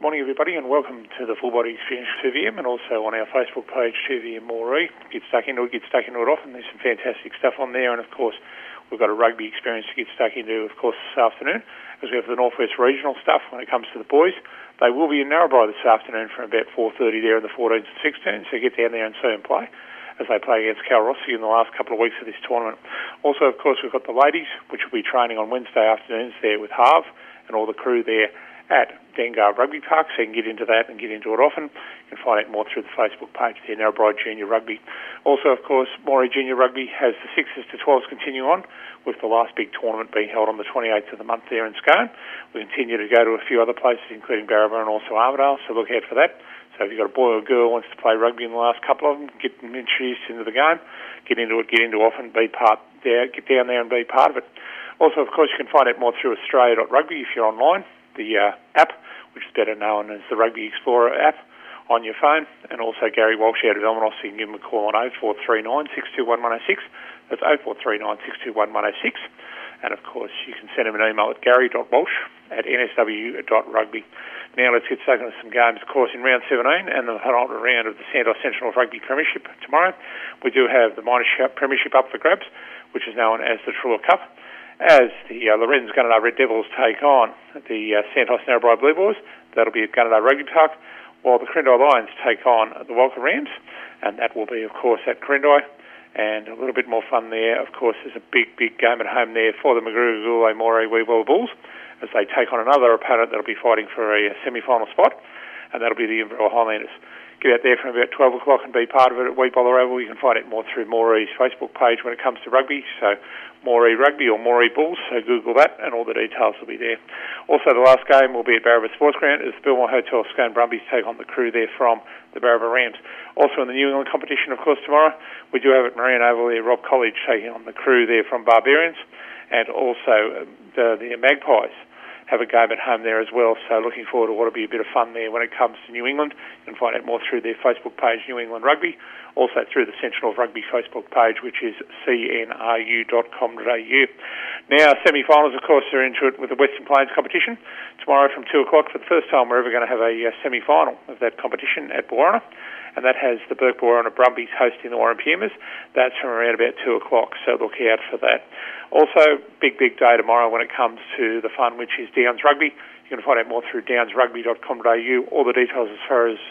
morning, everybody, and welcome to the Full Body Experience 2VM, and also on our Facebook page, 2VM Moree. Get stuck into it often. There's some fantastic stuff on there, and of course, we've got a rugby experience to get stuck into, of course, this afternoon, as we have the Northwest Regional stuff when it coms to the boys. They will be in Narrabri this afternoon from about 4:30 there in the 14s and 16s, so get down there and see them play as they play against Kalrossi in the last couple of weeks of this tournament. Also, of course, we've got the ladies, which will be training on Wednesday afternoons there with Harv and all the crew there at Dengar Rugby Park, so you can get into that and get into it often. You can find out more through the Facebook page there, Narrabri Junior Rugby. Also, of course, Moree Junior Rugby has the 6s to 12s continue on, with the last big tournament being held on the 28th of the month there in Scone. We continue to go to a few other places, including Barraba and also Armidale, so look out for that. So if you've got a boy or a girl who wants to play rugby in the last couple of them, get them introduced into the game, get into often, be part there, get down there and be part of it. Also, of course, you can find out more through Australia.rugby if you're online, the app, which is better known as the Rugby Explorer app on your phone, and also Gary Walsh out of Elmanos, so you can give him a call on 0439 621 106. That's 0439 621 106. And of course, you can send him an email at gary.walsh@nsw.rugby. Now let's get stuck into some games. Of course, in round 17 and the penultimate round of the Santos Sentinel Rugby Premiership tomorrow, we do have the Minor Premiership up for grabs, which is known as the Trua Cup, as the Lorenz Gunnedah Red Devils take on the Santos Narrabri Blue Boys. That'll be at Gunnedah Rugby Park, while the Corindai Lions take on the Walker Rams, and that will be, of course, at Corindai. And a little bit more fun there, of course, there's a big game at home there for the Magruga Moree Weeble Bulls, as they take on another opponent that'll be fighting for a semi-final spot, and that'll be the Inverell Highlanders. Get out there from about 12 o'clock and be part of it at Weeble Oval. You can find out more through Moree's Facebook page when it comes to rugby, so Moree Rugby or Moree Bulls, so Google that and all the details will be there. Also, the last game will be at Barraba Sports Ground as the Belmore Hotel Scone Brumbies take on the crew there from the Barraba Rams. Also in the New England competition, of course, tomorrow, we do have at Marine Oval there Rob College taking on the crew there from Barbarians, and also the Magpies have a game at home there as well, so looking forward to what will be a bit of fun there when it comes to New England. You can find out more through their Facebook page, New England Rugby, also through the Sentinel Rugby Facebook page, which is cnru.com.au. Now, semi-finals, of course, are into it with the Western Plains competition. Tomorrow from 2 o'clock, for the first time we're ever going to have a semi-final of that competition at Warrana, and that has the Burke Warrana Brumbies hosting the Warren Pumas. That's from around about 2 o'clock, so look out for that. Also, big day tomorrow when it comes to the fun, which is Downs Rugby. You can find out more through downsrugby.com.au, all the details as far as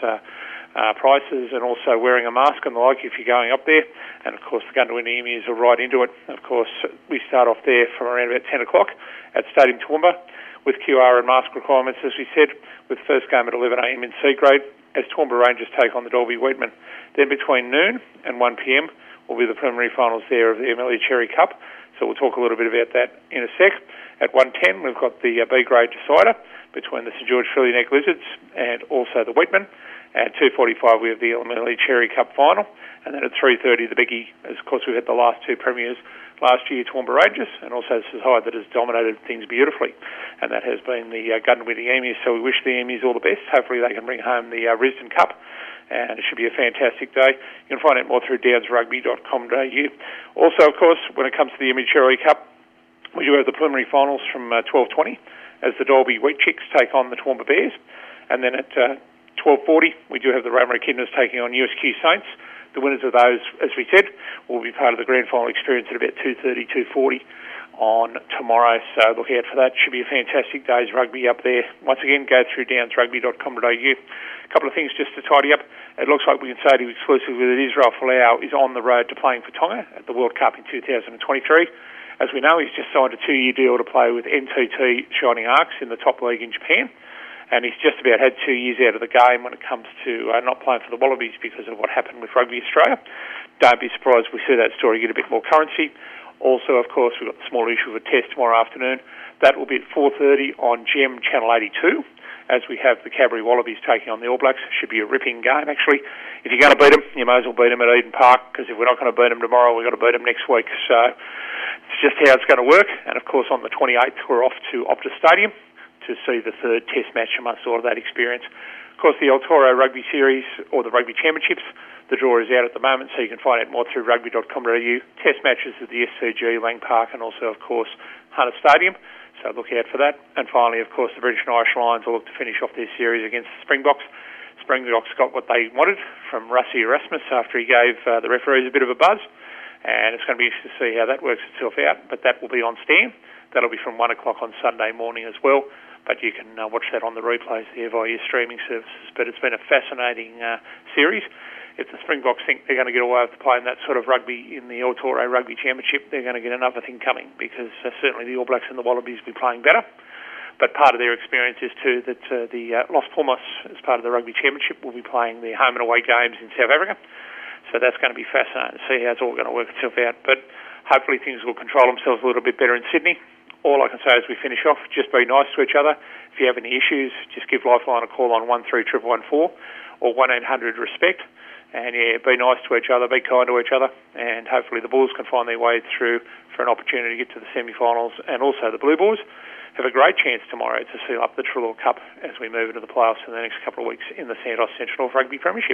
prices and also wearing a mask and the like if you're going up there. And of course, the Gundawindi Emus are right into it. Of course, we start off there from around about 10 o'clock at Stadium Toowoomba with QR and mask requirements, as we said, with first game at 11 a.m. in C grade as Toowoomba Rangers take on the Dalby Wheatmen. Then between noon and 1 p.m. will be the preliminary finals there of the Amelia Cherry Cup. So we'll talk a little bit about that in a sec. At 1:10, we've got the B grade decider between the St George Filly Neck Lizards and also the Wheatmen. At 2:45, we have the Amelia Cherry Cup final. And then at 3:30, the biggie, as of course we had the last two premiers last year, Toowoomba Rangers, and also this is high that has dominated things beautifully. And that has been the Gundawindi Emus, so we wish the Emus all the best. Hopefully they can bring home the Risdon Cup, and it should be a fantastic day. You can find out more through downsrugby.com.au. Also, of course, when it comes to the Amelia Cherry Cup, we do have the preliminary finals from 12:20 as the Dalby Wheat Chicks take on the Toowoomba Bears. And then at 12:40, we do have the Rosemary Kidneys taking on USQ Saints. The winners of those, as we said, will be part of the grand final experience at about 2:30, 2:40 on tomorrow. So look out for that. Should be a fantastic day's rugby up there. Once again, go through downsrugby.com.au. A couple of things just to tidy up. It looks like we can say to you exclusively that Israel Folau is on the road to playing for Tonga at the World Cup in 2023. As we know, he's just signed a 2-year deal to play with NTT Shining Arcs in the top league in Japan. And he's just about had 2 years out of the game when it comes to not playing for the Wallabies because of what happened with Rugby Australia. Don't be surprised if we see that story get a bit more currency. Also, of course, we've got the small issue of a test tomorrow afternoon. That will be at 4:30 on GEM Channel 82, as we have the Cadbury Wallabies taking on the All Blacks. Should be a ripping game, actually. If you're going to beat them, you may as well beat them at Eden Park, because if we're not going to beat them tomorrow, we've got to beat them next week. So it's just how it's going to work. And, of course, on the 28th, we're off to Optus Stadium to see the third test match amongst all of that experience. Of course, the El Toro Rugby Series, or the Rugby Championships, the draw is out at the moment, so you can find out more through rugby.com.au. Test matches at the SCG, Lang Park, and also, of course, Hunter Stadium. So look out for that. And finally, of course, the British and Irish Lions will look to finish off their series against the Springboks. Springboks got what they wanted from Rusty Erasmus after he gave the referees a bit of a buzz. And it's going to be interesting to see how that works itself out. But that will be on Stan. That'll be from 1 o'clock on Sunday morning as well. But you can watch that on the replays there via your streaming services. But it's been a fascinating series. If the Springboks think they're going to get away with playing that sort of rugby in the El Toro Rugby Championship, they're going to get another thing coming, because certainly the All Blacks and the Wallabies will be playing better. But part of their experience is too that the Los Pumas, as part of the Rugby Championship, will be playing their home and away games in South Africa. So that's going to be fascinating to see how it's all going to work itself out. But hopefully things will control themselves a little bit better in Sydney. All I can say as we finish off, just be nice to each other. If you have any issues, just give Lifeline a call on 13114 or 1-800-RESPECT. And yeah, be nice to each other, be kind to each other, and hopefully the Bulls can find their way through for an opportunity to get to the semi-finals. And also the Blue Boys have a great chance tomorrow to seal up the Trelaw Cup as we move into the playoffs in the next couple of weeks in the Santos Central Rugby Premiership.